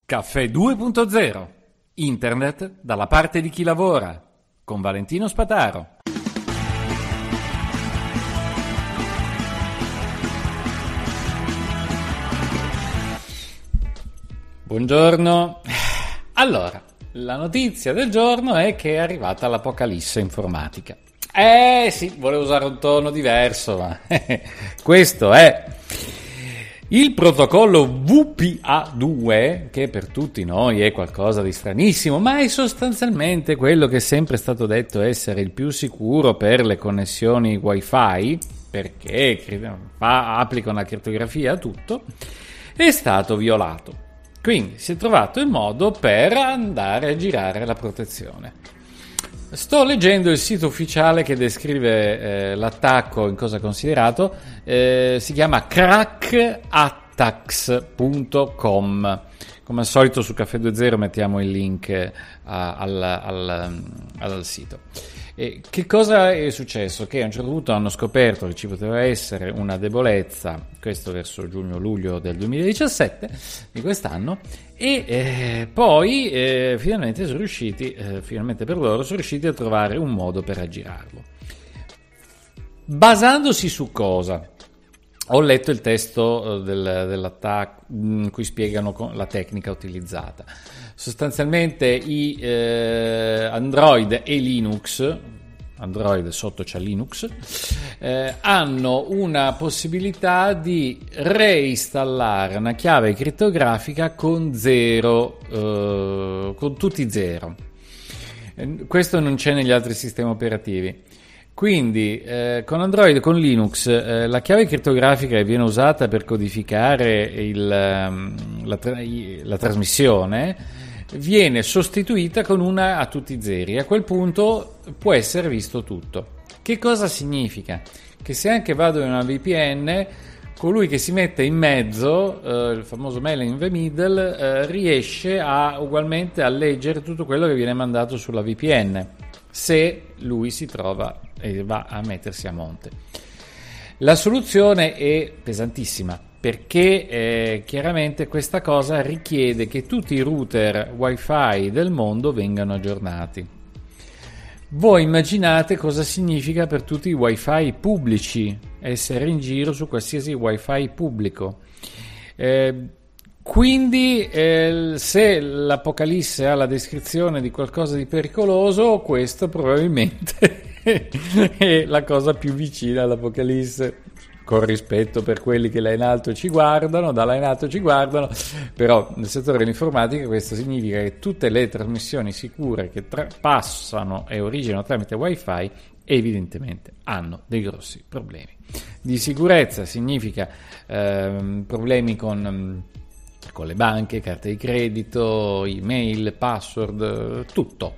Caffè 2.0. Internet dalla parte di chi lavora. Con Valentino Spataro. Buongiorno. Allora, la notizia del giorno è che è arrivata l'apocalisse informatica. Sì, volevo usare un tono diverso, ma questo è il protocollo WPA2, che per tutti noi è qualcosa di stranissimo, ma è sostanzialmente quello che è sempre stato detto essere il più sicuro per le connessioni Wi-Fi, perché applica una crittografia a tutto, è stato violato. Quindi si è trovato il modo per andare a girare la protezione. Sto leggendo il sito ufficiale che descrive l'attacco in cosa considerato, si chiama crackattacks.com. Come al solito su Caffè 2.0 mettiamo il link al sito. E che cosa è successo? Che a un certo punto hanno scoperto che ci poteva essere una debolezza, questo verso giugno-luglio del 2017 di quest'anno, e poi finalmente sono riusciti, finalmente per loro, sono riusciti a trovare un modo per aggirarlo. Basandosi su cosa? Ho letto il testo dell'attacco in cui spiegano la tecnica utilizzata. Sostanzialmente i Android e Linux, Android sotto c'è Linux, hanno una possibilità di reinstallare una chiave crittografica con tutti zero. Questo non c'è negli altri sistemi operativi. Quindi con Android e con Linux la chiave crittografica che viene usata per codificare la trasmissione viene sostituita con una a tutti zeri. A quel punto può essere visto tutto. Che cosa significa? Che se anche vado in una VPN, colui che si mette in mezzo, il famoso man in the middle, riesce ugualmente a leggere tutto quello che viene mandato sulla VPN, se lui si trova e va a mettersi a monte. La soluzione è pesantissima, perché chiaramente questa cosa richiede che tutti i router Wi-Fi del mondo vengano aggiornati. Voi immaginate cosa significa per tutti i Wi-Fi pubblici essere in giro su qualsiasi Wi-Fi pubblico. Quindi se l'Apocalisse ha la descrizione di qualcosa di pericoloso, questo probabilmente è la cosa più vicina all'Apocalisse, con rispetto per quelli che là in alto ci guardano, da là in alto ci guardano, però nel settore dell'informatica questo significa che tutte le trasmissioni sicure che passano e originano tramite Wi-Fi evidentemente hanno dei grossi problemi. Di sicurezza significa problemi con le banche, carte di credito, email, password, tutto.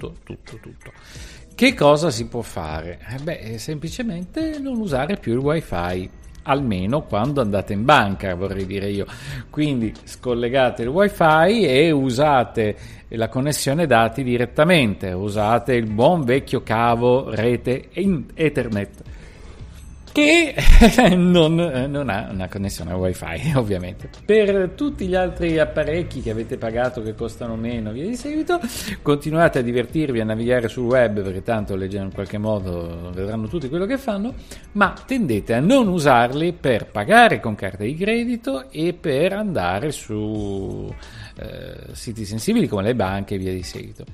Che cosa si può fare? Semplicemente non usare più il Wi-Fi, almeno quando andate in banca, vorrei dire io. Quindi scollegate il Wi-Fi e usate la connessione dati direttamente, usate il buon vecchio cavo rete Ethernet, che non ha una connessione Wi-Fi, ovviamente. Per tutti gli altri apparecchi che avete pagato, che costano meno, via di seguito, continuate a divertirvi a navigare sul web, perché tanto leggendo in qualche modo vedranno tutti quello che fanno, ma tendete a non usarli per pagare con carta di credito e per andare su siti sensibili come le banche e via di seguito.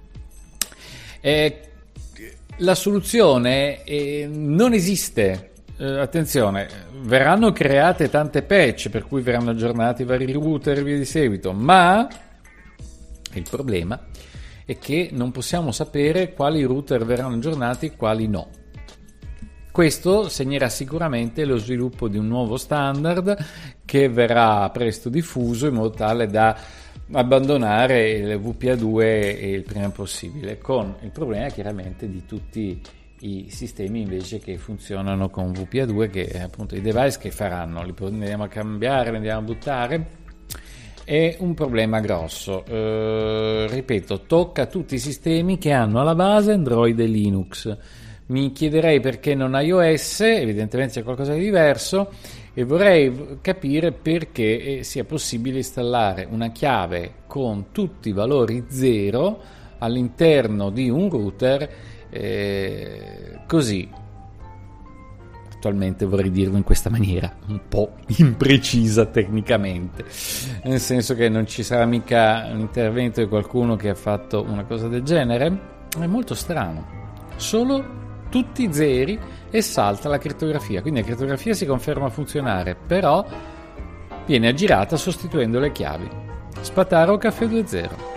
La soluzione non esiste. Attenzione, verranno create tante patch per cui verranno aggiornati vari router e via di seguito, ma il problema è che non possiamo sapere quali router verranno aggiornati e quali no. Questo segnerà sicuramente lo sviluppo di un nuovo standard che verrà presto diffuso in modo tale da abbandonare il WPA2 il prima possibile, con il problema chiaramente di tutti i sistemi invece che funzionano con WPA2, che appunto i device che faranno, li andiamo a cambiare, li andiamo a buttare, è un problema grosso. Ripeto, tocca tutti i sistemi che hanno alla base Android e Linux. Mi chiederei perché non iOS, evidentemente c'è qualcosa di diverso, e vorrei capire perché sia possibile installare una chiave con tutti i valori 0 all'interno di un router così. Attualmente vorrei dirlo in questa maniera un po' imprecisa tecnicamente, nel senso che non ci sarà mica un intervento di qualcuno che ha fatto una cosa del genere. È molto strano, solo tutti zeri e salta la crittografia, quindi la crittografia si conferma funzionare, però viene aggirata sostituendo le chiavi. Spataro Caffè 2.0.